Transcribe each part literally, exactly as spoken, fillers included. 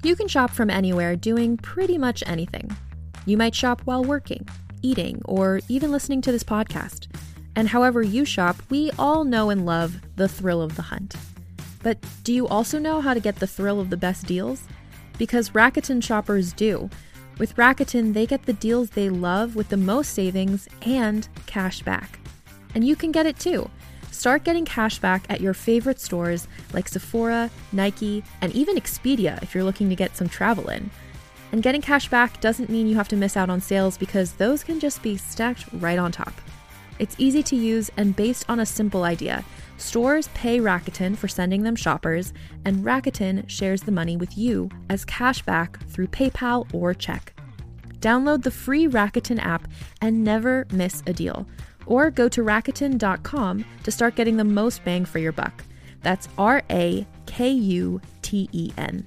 You can shop from anywhere doing pretty much anything. You might shop while working, eating, or even listening to this podcast. And however you shop, we all know and love the thrill of the hunt. But do you also know how to get the thrill of the best deals? Because Rakuten shoppers do. With Rakuten, they get the deals they love with the most savings and cash back. And you can get it too. Start getting cash back at your favorite stores like Sephora, Nike, and even Expedia if you're looking to get some travel in. And getting cash back doesn't mean you have to miss out on sales because those can just be stacked right on top. It's easy to use and based on a simple idea. Stores pay Rakuten for sending them shoppers, and Rakuten shares the money with you as cash back through PayPal or check. Download the free Rakuten app and never miss a deal. Or go to Rakuten dot com to start getting the most bang for your buck. That's R A K U T E N.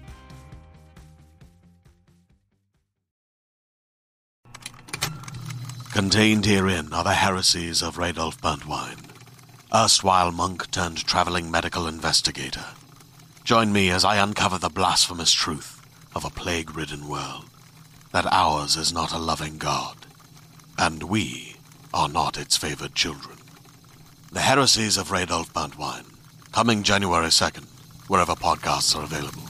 Contained herein are the heresies of Radolf Burntwine, erstwhile monk turned traveling medical investigator. Join me as I uncover the blasphemous truth of a plague-ridden world, that ours is not a loving God, and we are not its favored children. The Heresies of Radolf Burntwine, coming January second, wherever podcasts are available.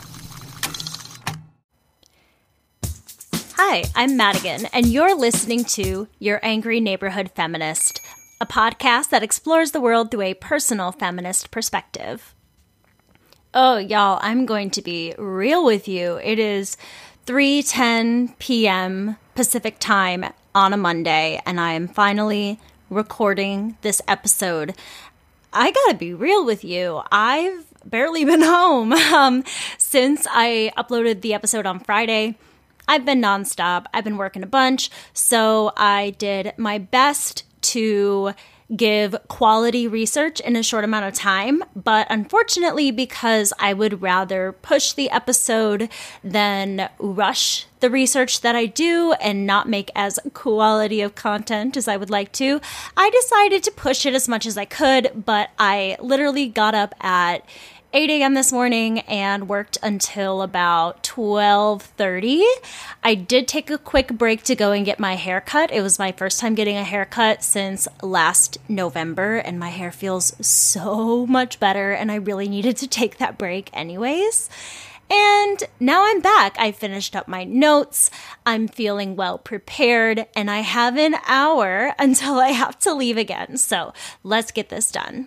Hi, I'm Madigan, and you're listening to Your Angry Neighborhood Feminist, a podcast that explores the world through a personal feminist perspective. Oh, y'all, I'm going to be real with you. It is three ten p.m. Pacific time on a Monday, and I am finally recording this episode. I gotta be real with you. I've barely been home um, since I uploaded the episode on Friday. I've been nonstop. I've been working a bunch, so I did my best to give quality research in a short amount of time, but unfortunately, because I would rather push the episode than rush the research that I do and not make as quality of content as I would like to, I decided to push it as much as I could, but I literally got up at eight a.m. this morning and worked until about twelve thirty. I did take a quick break to go and get my hair cut. It was my first time getting a haircut since last November, and my hair feels so much better, and I really needed to take that break anyways. And now I'm back. I finished up my notes. I'm feeling well prepared, and I have an hour until I have to leave again. So let's get this done.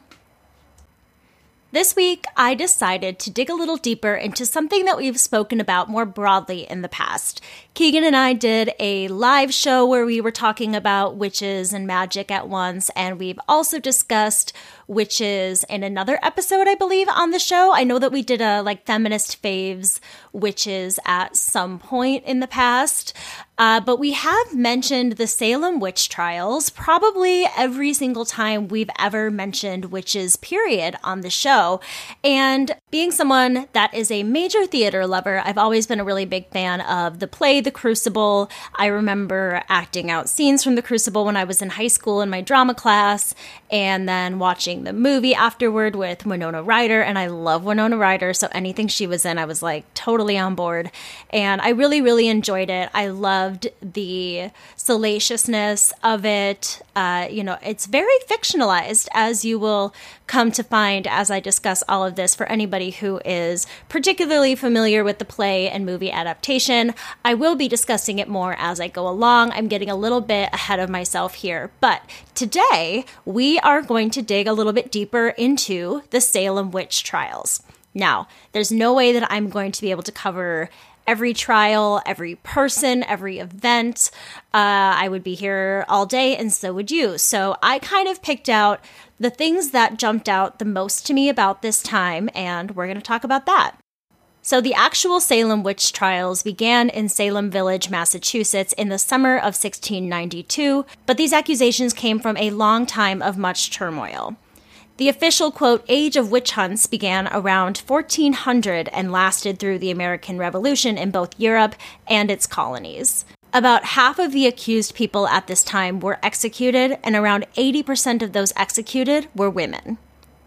This week, I decided to dig a little deeper into something that we've spoken about more broadly in the past. Keegan and I did a live show where we were talking about witches and magic at once, and we've also discussed witches in another episode, I believe, on the show. I know that we did a like feminist faves witches at some point in the past, uh, but we have mentioned the Salem witch trials probably every single time we've ever mentioned witches, period, on the show. And being someone that is a major theater lover, I've always been a really big fan of the play The Crucible. I remember acting out scenes from The Crucible when I was in high school in my drama class, and then watching the movie afterward with Winona Ryder, and I love Winona Ryder, so anything she was in, I was like totally on board, and I really, really enjoyed it. I loved the salaciousness of it. Uh, you know, it's very fictionalized, as you will come to find as I discuss all of this for anybody who is particularly familiar with the play and movie adaptation. I will be discussing it more as I go along. I'm getting a little bit ahead of myself here, but today we are going to dig a little bit deeper into the Salem witch trials. Now, there's no way that I'm going to be able to cover every trial, every person, every event. Uh, I would be here all day, and so would you. So I kind of picked out the things that jumped out the most to me about this time, and we're going to talk about that. So the actual Salem witch trials began in Salem Village, Massachusetts in the summer of sixteen ninety-two, but these accusations came from a long time of much turmoil. The official, quote, age of witch hunts began around fourteen hundred and lasted through the American Revolution in both Europe and its colonies. About half of the accused people at this time were executed, and around eighty percent of those executed were women.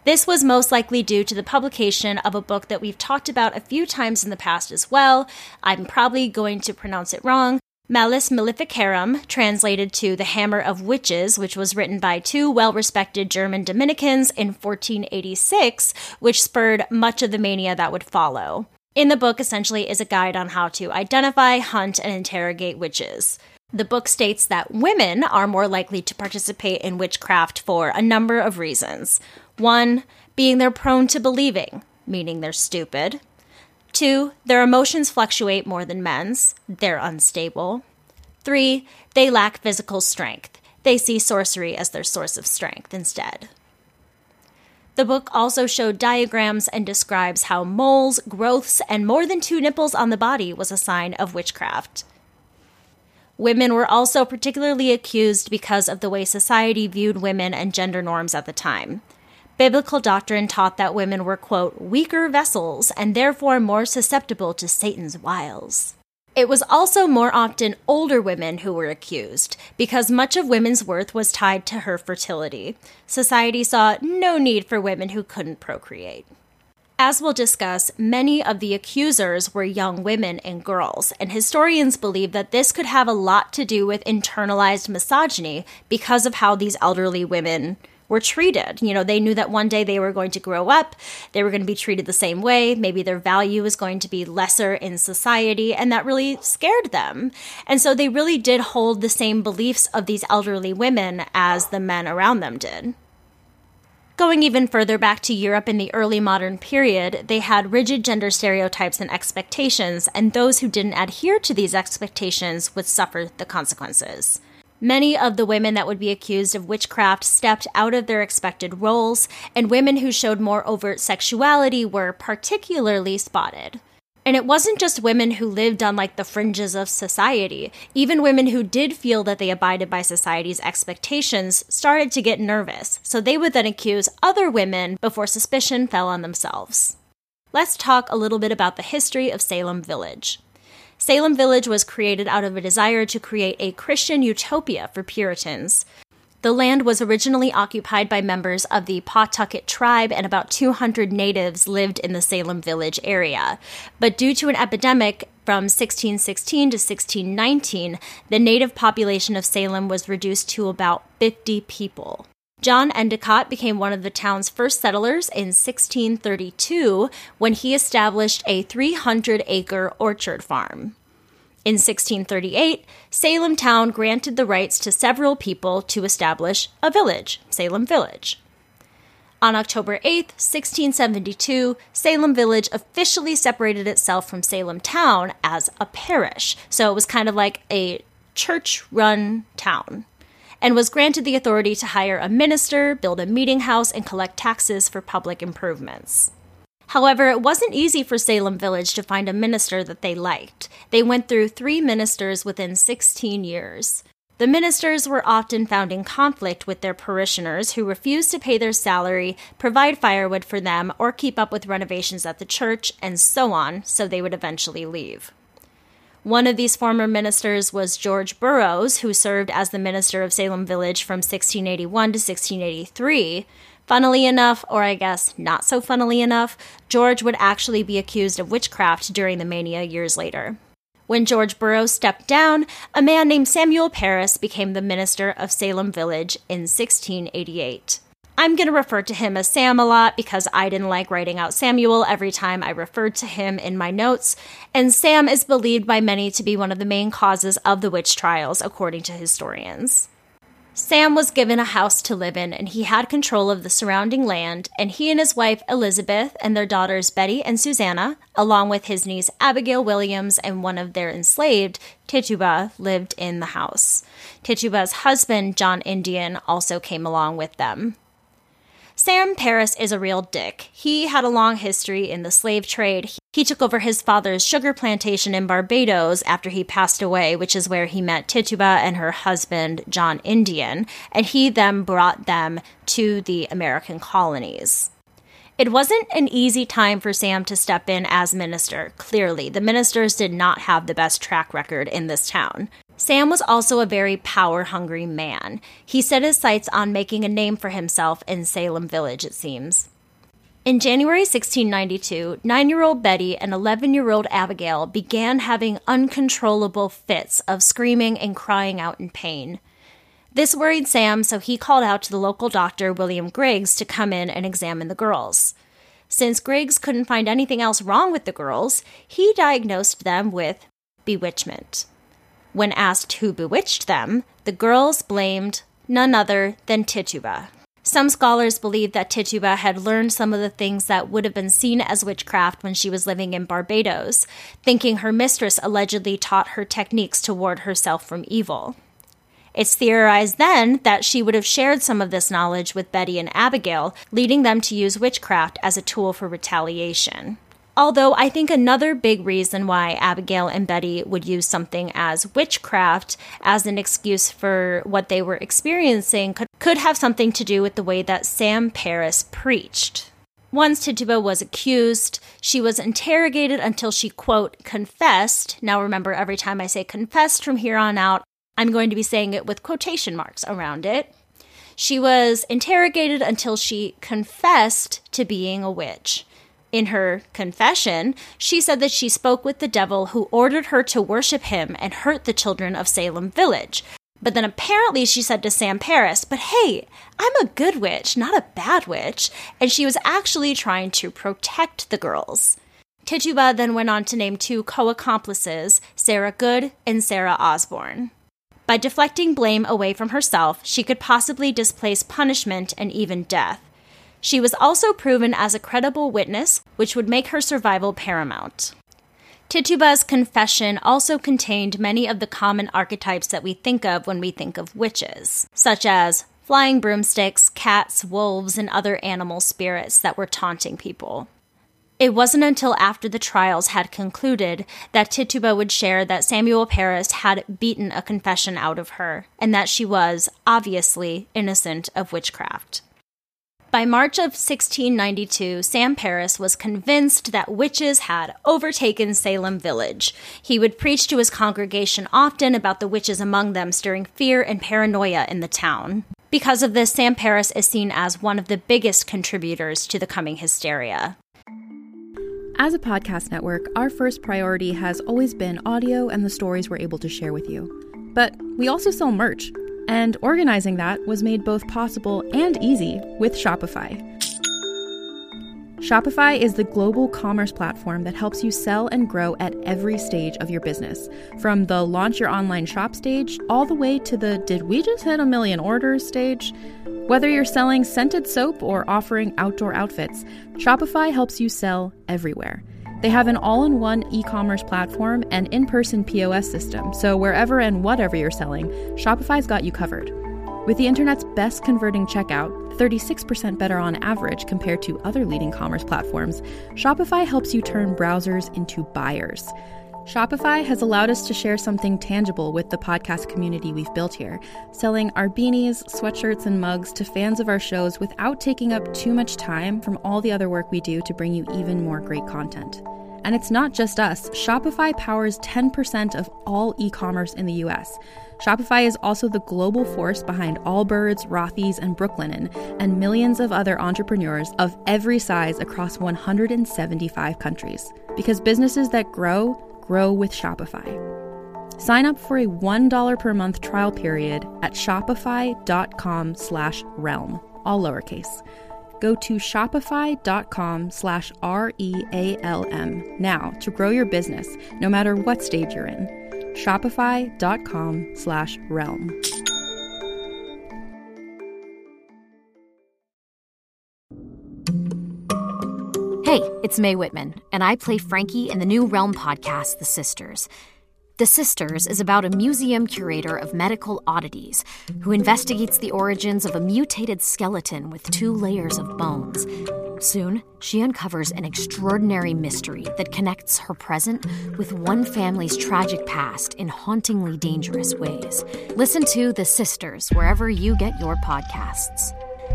This was most likely due to the publication of a book that we've talked about a few times in the past as well. I'm probably going to pronounce it wrong. Malleus Maleficarum, translated to The Hammer of Witches, which was written by two well-respected German Dominicans in fourteen eighty-six, which spurred much of the mania that would follow. In the book, essentially, is a guide on how to identify, hunt, and interrogate witches. The book states that women are more likely to participate in witchcraft for a number of reasons. One, being they're prone to believing, meaning they're stupid. Two, their emotions fluctuate more than men's. They're unstable. Three, they lack physical strength. They see sorcery as their source of strength instead. The book also showed diagrams and describes how moles, growths, and more than two nipples on the body was a sign of witchcraft. Women were also particularly accused because of the way society viewed women and gender norms at the time. Biblical doctrine taught that women were, quote, weaker vessels and therefore more susceptible to Satan's wiles. It was also more often older women who were accused, because much of women's worth was tied to her fertility. Society saw no need for women who couldn't procreate. As we'll discuss, many of the accusers were young women and girls, and historians believe that this could have a lot to do with internalized misogyny because of how these elderly women were treated. You know, they knew that one day they were going to grow up, they were going to be treated the same way, maybe their value was going to be lesser in society, and that really scared them. And so they really did hold the same beliefs of these elderly women as the men around them did. Going even further back to Europe in the early modern period, they had rigid gender stereotypes and expectations, and those who didn't adhere to these expectations would suffer the consequences. Many of the women that would be accused of witchcraft stepped out of their expected roles, and women who showed more overt sexuality were particularly spotted. And it wasn't just women who lived on like the fringes of society. Even women who did feel that they abided by society's expectations started to get nervous, so they would then accuse other women before suspicion fell on themselves. Let's talk a little bit about the history of Salem Village. Salem Village was created out of a desire to create a Christian utopia for Puritans. The land was originally occupied by members of the Pawtucket tribe, and about two hundred natives lived in the Salem Village area. But due to an epidemic from sixteen sixteen to sixteen nineteen, the native population of Salem was reduced to about fifty people. John Endicott became one of the town's first settlers in sixteen thirty-two when he established a three hundred acre orchard farm. In sixteen thirty-eight, Salem town granted the rights to several people to establish a village, Salem Village. On October eighth, sixteen seventy-two, Salem Village officially separated itself from Salem town as a parish, so it was kind of like a church-run town, and was granted the authority to hire a minister, build a meeting house, and collect taxes for public improvements. However, it wasn't easy for Salem Village to find a minister that they liked. They went through three ministers within sixteen years. The ministers were often found in conflict with their parishioners who refused to pay their salary, provide firewood for them, or keep up with renovations at the church, and so on, so they would eventually leave. One of these former ministers was George Burroughs, who served as the minister of Salem Village from sixteen eighty-one to sixteen eighty-three. Funnily enough, or I guess not so funnily enough, George would actually be accused of witchcraft during the mania years later. When George Burroughs stepped down, a man named Samuel Parris became the minister of Salem Village in sixteen eighty-eight. I'm going to refer to him as Sam a lot because I didn't like writing out Samuel every time I referred to him in my notes, and Sam is believed by many to be one of the main causes of the witch trials, according to historians. Sam was given a house to live in, and he had control of the surrounding land, and he and his wife Elizabeth and their daughters Betty and Susanna, along with his niece Abigail Williams and one of their enslaved, Tituba, lived in the house. Tituba's husband, John Indian, also came along with them. Sam Parris is a real dick. He had a long history in the slave trade. He took over his father's sugar plantation in Barbados after he passed away, which is where he met Tituba and her husband, John Indian, and he then brought them to the American colonies. It wasn't an easy time for Sam to step in as minister, clearly. The ministers did not have the best track record in this town. Sam was also a very power-hungry man. He set his sights on making a name for himself in Salem Village, it seems. In January sixteen ninety-two, nine-year-old Betty and eleven-year-old Abigail began having uncontrollable fits of screaming and crying out in pain. This worried Sam, so he called out to the local doctor, William Griggs, to come in and examine the girls. Since Griggs couldn't find anything else wrong with the girls, he diagnosed them with bewitchment. When asked who bewitched them, the girls blamed none other than Tituba. Some scholars believe that Tituba had learned some of the things that would have been seen as witchcraft when she was living in Barbados, thinking her mistress allegedly taught her techniques to ward herself from evil. It's theorized then that she would have shared some of this knowledge with Betty and Abigail, leading them to use witchcraft as a tool for retaliation. Although I think another big reason why Abigail and Betty would use something as witchcraft as an excuse for what they were experiencing could, could have something to do with the way that Sam Parris preached. Once Tituba was accused, she was interrogated until she, quote, confessed. Now remember, every time I say confessed from here on out, I'm going to be saying it with quotation marks around it. She was interrogated until she confessed to being a witch. In her confession, she said that she spoke with the devil who ordered her to worship him and hurt the children of Salem Village. But then apparently she said to Sam Parris, but hey, I'm a good witch, not a bad witch, and she was actually trying to protect the girls. Tituba then went on to name two co-accomplices, Sarah Good and Sarah Osborne. By deflecting blame away from herself, she could possibly displace punishment and even death. She was also proven as a credible witness, which would make her survival paramount. Tituba's confession also contained many of the common archetypes that we think of when we think of witches, such as flying broomsticks, cats, wolves, and other animal spirits that were taunting people. It wasn't until after the trials had concluded that Tituba would share that Samuel Parris had beaten a confession out of her, and that she was, obviously, innocent of witchcraft. By March of sixteen ninety-two, Sam Parris was convinced that witches had overtaken Salem Village. He would preach to his congregation often about the witches among them, stirring fear and paranoia in the town. Because of this, Sam Parris is seen as one of the biggest contributors to the coming hysteria. As a podcast network, our first priority has always been audio and the stories we're able to share with you. But we also sell merch. And organizing that was made both possible and easy with Shopify. Shopify is the global commerce platform that helps you sell and grow at every stage of your business, from the launch your online shop stage all the way to the did we just hit a million orders stage. Whether you're selling scented soap or offering outdoor outfits, Shopify helps you sell everywhere. They have an all-in-one e-commerce platform and in-person P O S system, so wherever and whatever you're selling, Shopify's got you covered. With the internet's best converting checkout, thirty-six percent better on average compared to other leading commerce platforms, Shopify helps you turn browsers into buyers. Shopify has allowed us to share something tangible with the podcast community we've built here, selling our beanies, sweatshirts, and mugs to fans of our shows without taking up too much time from all the other work we do to bring you even more great content. And it's not just us. Shopify powers ten percent of all e-commerce in the U S. Shopify is also the global force behind Allbirds, Rothy's, and Brooklinen, and millions of other entrepreneurs of every size across one hundred seventy-five countries. Because businesses that grow, grow with Shopify. Sign up for a one dollar per month trial period at shopify.com slash realm, all lowercase. Go to shopify.com slash R-E-A-L-M now to grow your business, no matter what stage you're in. Shopify.com slash realm. Hey, it's Mae Whitman, and I play Frankie in the new Realm podcast, The Sisters. The Sisters is about a museum curator of medical oddities who investigates the origins of a mutated skeleton with two layers of bones. Soon, she uncovers an extraordinary mystery that connects her present with one family's tragic past in hauntingly dangerous ways. Listen to The Sisters wherever you get your podcasts.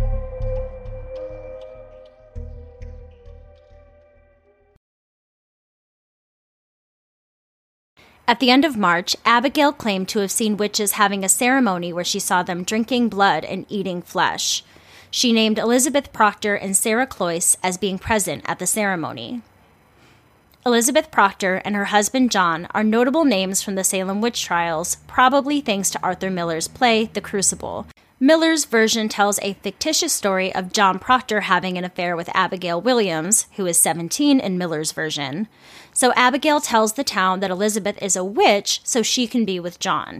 At the end of March, Abigail claimed to have seen witches having a ceremony where she saw them drinking blood and eating flesh. she named Elizabeth Proctor and Sarah Cloyce as being present at the ceremony. Elizabeth Proctor and her husband John are notable names from the Salem witch trials, probably thanks to Arthur Miller's play, The Crucible. Miller's version tells a fictitious story of John Proctor having an affair with Abigail Williams, who is seventeen in Miller's version. So Abigail tells the town that Elizabeth is a witch so she can be with John.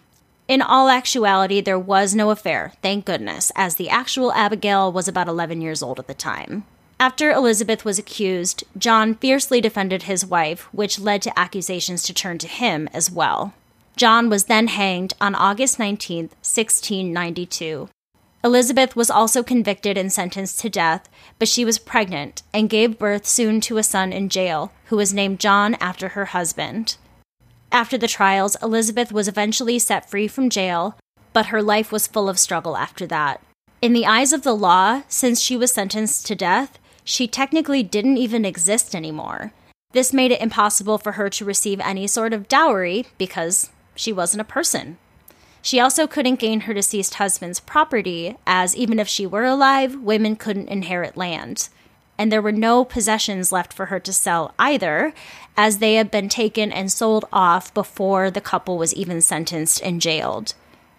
In all actuality, there was no affair, thank goodness, as the actual Abigail was about eleven years old at the time. After Elizabeth was accused, John fiercely defended his wife, which led to accusations to turn to him as well. John was then hanged on August nineteenth, sixteen ninety-two. Elizabeth was also convicted and sentenced to death, but she was pregnant and gave birth soon to a son in jail, who was named John after her husband. After the trials, Elizabeth was eventually set free from jail, but her life was full of struggle after that. In the eyes of the law, since she was sentenced to death, she technically didn't even exist anymore. This made it impossible for her to receive any sort of dowry because she wasn't a person. She also couldn't gain her deceased husband's property, as even if she were alive, women couldn't inherit land. And there were no possessions left for her to sell either, as they had been taken and sold off before the couple was even sentenced and jailed.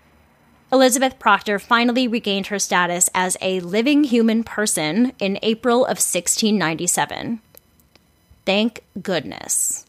Elizabeth Proctor finally regained her status as a living human person in April of sixteen ninety-seven. Thank goodness.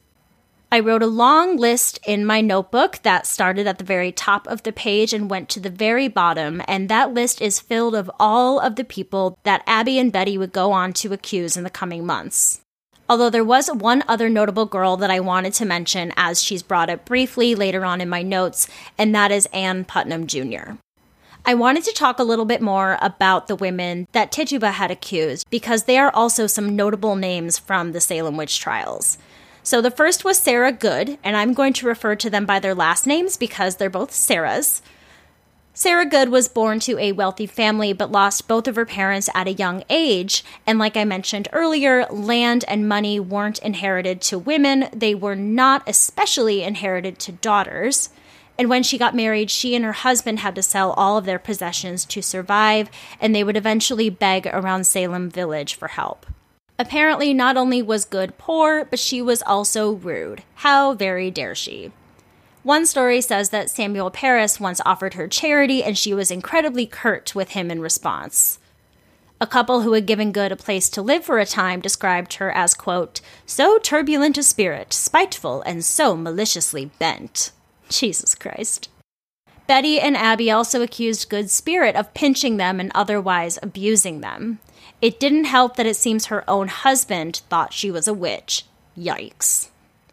I wrote a long list in my notebook that started at the very top of the page and went to the very bottom, and that list is filled of all of the people that Abby and Betty would go on to accuse in the coming months. Although there was one other notable girl that I wanted to mention, as she's brought up briefly later on in my notes, and that is Ann Putnam Junior I wanted to talk a little bit more about the women that Tituba had accused, because they are also some notable names from the Salem witch trials. So the first was Sarah Good, and I'm going to refer to them by their last names because they're both Sarahs. Sarah Good was born to a wealthy family but lost both of her parents at a young age, and like I mentioned earlier, land and money weren't inherited to women. They were not especially inherited to daughters. And when she got married, she and her husband had to sell all of their possessions to survive, and they would eventually beg around Salem Village for help. Apparently, not only was Good poor, but she was also rude. How very dare she? One story says that Samuel Parris once offered her charity, and she was incredibly curt with him in response. A couple who had given Good a place to live for a time described her as, quote, so turbulent a spirit, spiteful, and so maliciously bent. Jesus Christ. Betty and Abby also accused Good's spirit of pinching them and otherwise abusing them. It didn't help that it seems her own husband thought she was a witch. Yikes.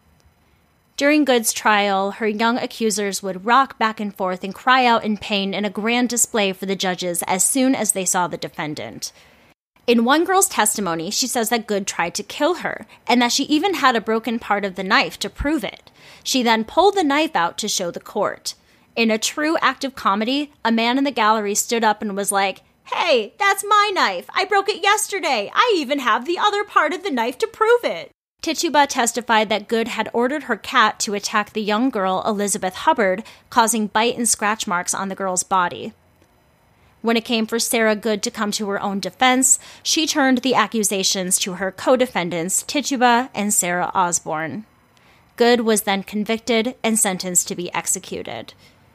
During Good's trial, her young accusers would rock back and forth and cry out in pain in a grand display for the judges as soon as they saw the defendant. In one girl's testimony, she says that Good tried to kill her, and that she even had a broken part of the knife to prove it. She then pulled the knife out to show the court. In a true act of comedy, a man in the gallery stood up and was like, hey, that's my knife. I broke it yesterday. I even have the other part of the knife to prove it. Tituba testified that Good had ordered her cat to attack the young girl, Elizabeth Hubbard, causing bite and scratch marks on the girl's body. When it came for Sarah Good to come to her own defense, she turned the accusations to her co-defendants, Tituba and Sarah Osborne. Good was then convicted and sentenced to be executed.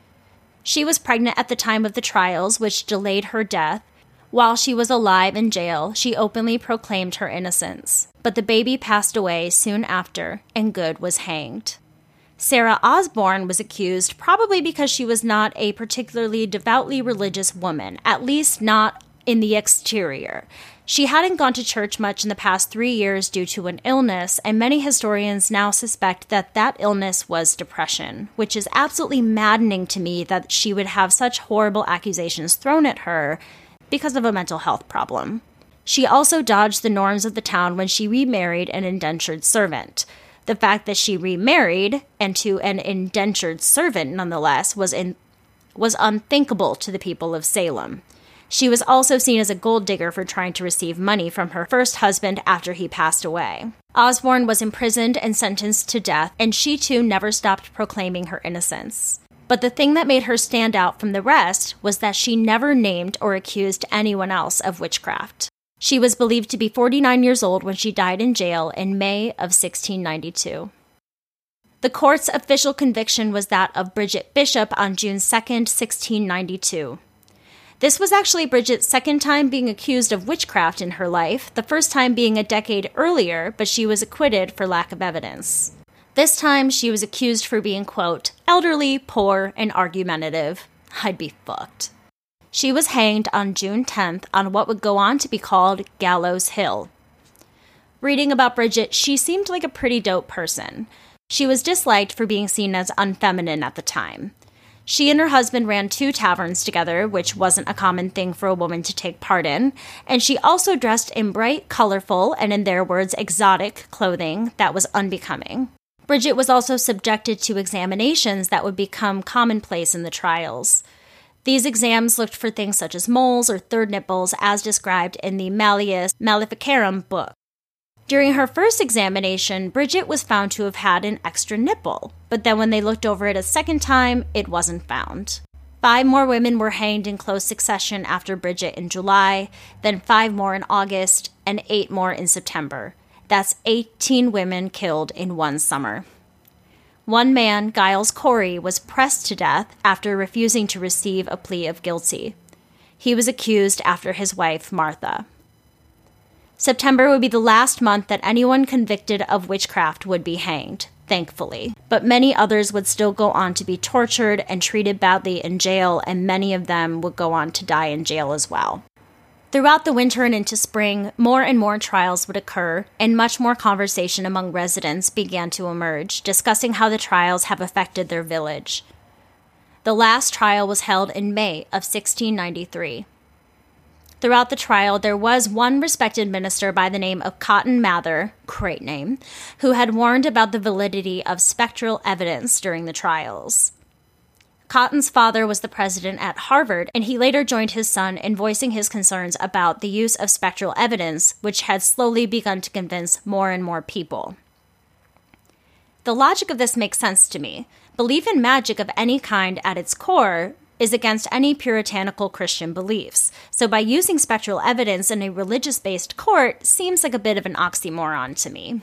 She was pregnant at the time of the trials, which delayed her death. While she was alive in jail, she openly proclaimed her innocence. But the baby passed away soon after, and Good was hanged. Sarah Osborne was accused probably because she was not a particularly devoutly religious woman, at least not in the exterior. She hadn't gone to church much in the past three years due to an illness, and many historians now suspect that that illness was depression, which is absolutely maddening to me that she would have such horrible accusations thrown at her because of a mental health problem. She also dodged the norms of the town when she remarried an indentured servant. The fact that she remarried, and to an indentured servant nonetheless, was in, was unthinkable to the people of Salem. She was also seen as a gold digger for trying to receive money from her first husband after he passed away. Osborne was imprisoned and sentenced to death, and she too never stopped proclaiming her innocence. But the thing that made her stand out from the rest was that she never named or accused anyone else of witchcraft. She was believed to be forty-nine years old when she died in jail in May of sixteen ninety-two. The court's official conviction was that of Bridget Bishop on June second, sixteen ninety-two. This was actually Bridget's second time being accused of witchcraft in her life, the first time being a decade earlier, but she was acquitted for lack of evidence. This time, she was accused for being, quote, elderly, poor, and argumentative. I'd be fucked. She was hanged on June tenth on what would go on to be called Gallows Hill. Reading about Bridget, she seemed like a pretty dope person. She was disliked for being seen as unfeminine at the time. She and her husband ran two taverns together, which wasn't a common thing for a woman to take part in, and she also dressed in bright, colorful, and in their words, exotic clothing that was unbecoming. Bridget was also subjected to examinations that would become commonplace in the trials. These exams looked for things such as moles or third nipples, as described in the Malleus Maleficarum book. During her first examination, Bridget was found to have had an extra nipple, but then when they looked over it a second time, it wasn't found. Five more women were hanged in close succession after Bridget in July, then five more in August, and eight more in September. That's eighteen women killed in one summer. One man, Giles Corey, was pressed to death after refusing to receive a plea of guilty. He was accused after his wife, Martha. September would be the last month that anyone convicted of witchcraft would be hanged, thankfully. But many others would still go on to be tortured and treated badly in jail, and many of them would go on to die in jail as well. Throughout the winter and into spring, more and more trials would occur, and much more conversation among residents began to emerge, discussing how the trials have affected their village. The last trial was held in May of sixteen ninety-three. Throughout the trial, there was one respected minister by the name of Cotton Mather, great name, who had warned about the validity of spectral evidence during the trials. Cotton's father was the president at Harvard, and he later joined his son in voicing his concerns about the use of spectral evidence, which had slowly begun to convince more and more people. The logic of this makes sense to me. Belief in magic of any kind at its core is against any puritanical Christian beliefs, so by using spectral evidence in a religious-based court seems like a bit of an oxymoron to me.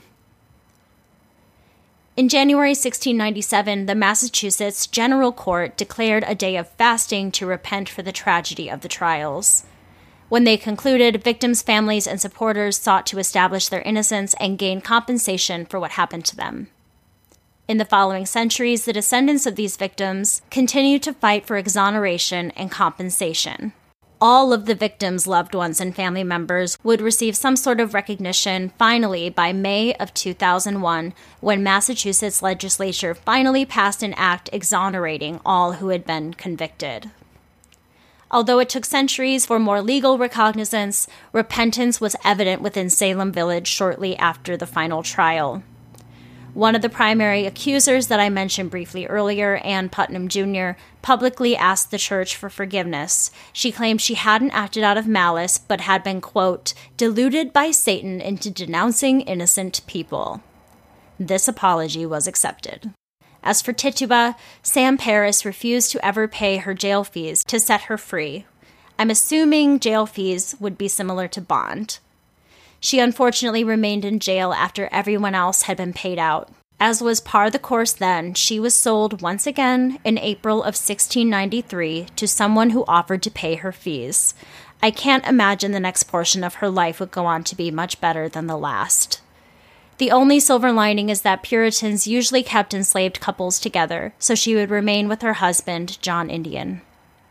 In January sixteen ninety-seven, the Massachusetts General Court declared a day of fasting to repent for the tragedy of the trials. When they concluded, victims' families and supporters sought to establish their innocence and gain compensation for what happened to them. In the following centuries, the descendants of these victims continued to fight for exoneration and compensation. All of the victims' loved ones and family members would receive some sort of recognition finally by May of two thousand one, when Massachusetts legislature finally passed an act exonerating all who had been convicted. Although it took centuries for more legal recognizance, repentance was evident within Salem Village shortly after the final trial. One of the primary accusers that I mentioned briefly earlier, Ann Putnam Junior, publicly asked the church for forgiveness. She claimed she hadn't acted out of malice, but had been, quote, deluded by Satan into denouncing innocent people. This apology was accepted. As for Tituba, Sam Paris refused to ever pay her jail fees to set her free. I'm assuming jail fees would be similar to bond. She unfortunately remained in jail after everyone else had been paid out. As was par the course then, she was sold once again in April of sixteen ninety-three to someone who offered to pay her fees. I can't imagine the next portion of her life would go on to be much better than the last. The only silver lining is that Puritans usually kept enslaved couples together, so she would remain with her husband, John Indian.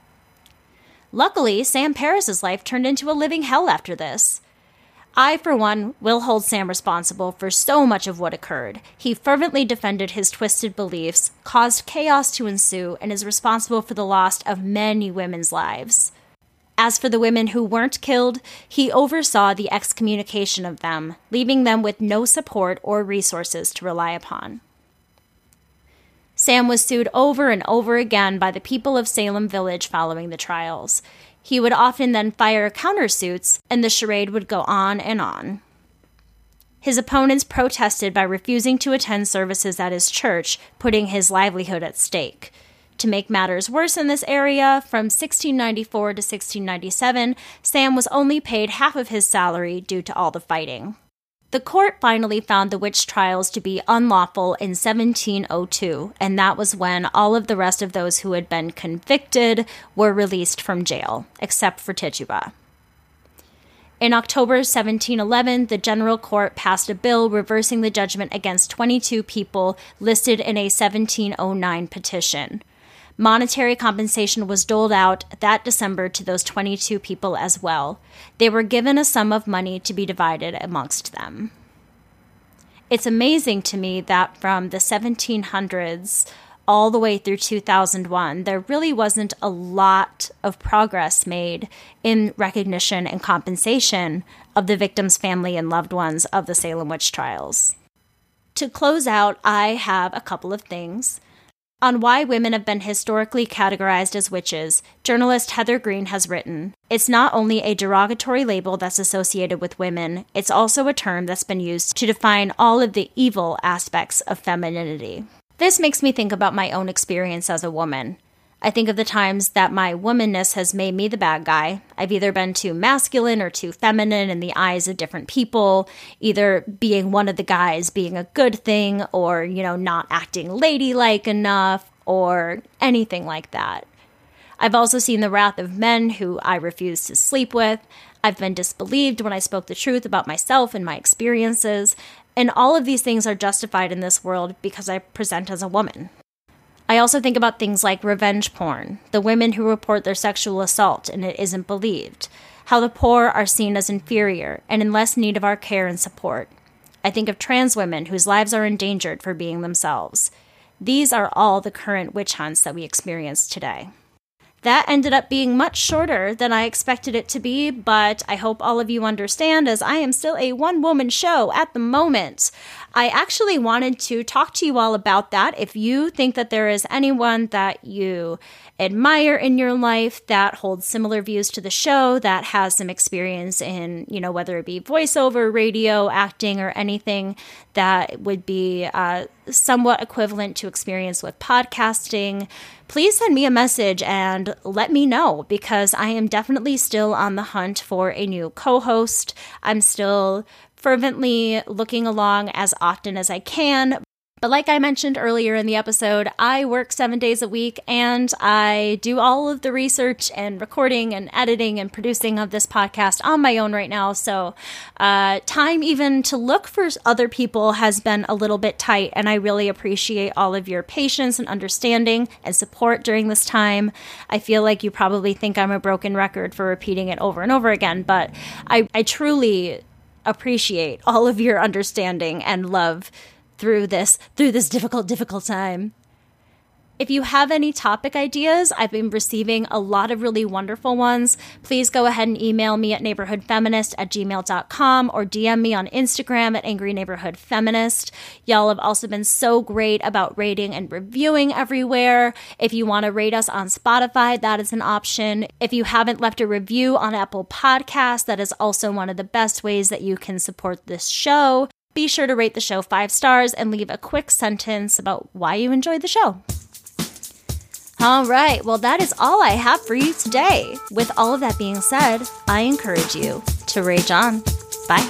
Luckily, Sam Paris's life turned into a living hell after this. I, for one, will hold Sam responsible for so much of what occurred. He fervently defended his twisted beliefs, caused chaos to ensue, and is responsible for the loss of many women's lives. As for the women who weren't killed, he oversaw the excommunication of them, leaving them with no support or resources to rely upon. Sam was sued over and over again by the people of Salem Village following the trials. He would often then fire countersuits, and the charade would go on and on. His opponents protested by refusing to attend services at his church, putting his livelihood at stake. To make matters worse in this area, from sixteen ninety-four to sixteen ninety-seven, Sam was only paid half of his salary due to all the fighting. The court finally found the witch trials to be unlawful in seventeen oh two, and that was when all of the rest of those who had been convicted were released from jail, except for Tituba. In October seventeen eleven, the General Court passed a bill reversing the judgment against twenty-two people listed in a seventeen oh nine petition. Monetary compensation was doled out that December to those twenty-two people as well. They were given a sum of money to be divided amongst them. It's amazing to me that from the seventeen hundreds all the way through two thousand one, there really wasn't a lot of progress made in recognition and compensation of the victims' family and loved ones of the Salem witch trials. To close out, I have a couple of things. On why women have been historically categorized as witches, journalist Heather Green has written, "It's not only a derogatory label that's associated with women, it's also a term that's been used to define all of the evil aspects of femininity." This makes me think about my own experience as a woman. I think of the times that my womanness has made me the bad guy. I've either been too masculine or too feminine in the eyes of different people, either being one of the guys being a good thing or, you know, not acting ladylike enough or anything like that. I've also seen the wrath of men who I refuse to sleep with. I've been disbelieved when I spoke the truth about myself and my experiences. And all of these things are justified in this world because I present as a woman. I also think about things like revenge porn, the women who report their sexual assault and it isn't believed, how the poor are seen as inferior and in less need of our care and support. I think of trans women whose lives are endangered for being themselves. These are all the current witch hunts that we experience today. That ended up being much shorter than I expected it to be, but I hope all of you understand as I am still a one-woman show at the moment. I actually wanted to talk to you all about that. If you think that there is anyone that you admire in your life that holds similar views to the show, that has some experience in, you know, whether it be voiceover, radio, acting, or anything that would be uh, somewhat equivalent to experience with podcasting, please send me a message and let me know, because I am definitely still on the hunt for a new co-host. I'm still fervently looking along as often as I can. But like I mentioned earlier in the episode, I work seven days a week and I do all of the research and recording and editing and producing of this podcast on my own right now. So uh, time even to look for other people has been a little bit tight, and I really appreciate all of your patience and understanding and support during this time. I feel like you probably think I'm a broken record for repeating it over and over again, but I, I truly appreciate all of your understanding and love through this through this difficult, difficult time. If you have any topic ideas, I've been receiving a lot of really wonderful ones. Please go ahead and email me at neighborhoodfeminist at gmail dot com or D M me on Instagram at Angry Neighborhood Feminist. Y'all have also been so great about rating and reviewing everywhere. If you want to rate us on Spotify, that is an option. If you haven't left a review on Apple Podcasts, that is also one of the best ways that you can support this show. Be sure to rate the show five stars and leave a quick sentence about why you enjoyed the show. All right, well, that is all I have for you today. With all of that being said, I encourage you to rage on. Bye.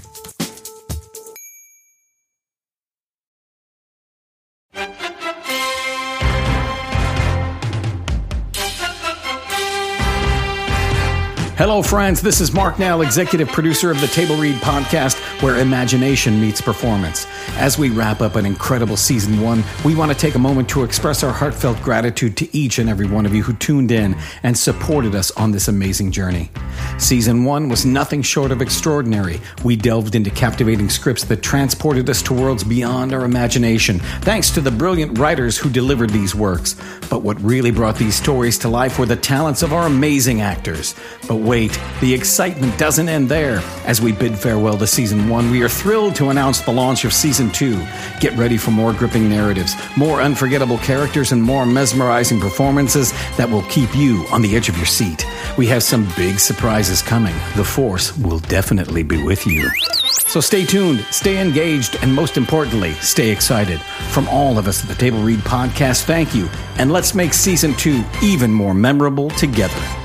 Hello, friends. This is Mark Nell, executive producer of the Table Read podcast, where imagination meets performance. As we wrap up an incredible season one, we want to take a moment to express our heartfelt gratitude to each and every one of you who tuned in and supported us on this amazing journey. Season one was nothing short of extraordinary. We delved into captivating scripts that transported us to worlds beyond our imagination, thanks to the brilliant writers who delivered these works. But what really brought these stories to life were the talents of our amazing actors. But wait, the excitement doesn't end there. As we bid farewell to Season one, we are thrilled to announce the launch of Season two. Get ready for more gripping narratives, more unforgettable characters, and more mesmerizing performances that will keep you on the edge of your seat. We have some big surprises coming. The Force will definitely be with you. So stay tuned, stay engaged, and most importantly, stay excited. From all of us at the Table Read Podcast, thank you, and let's make season two even more memorable together.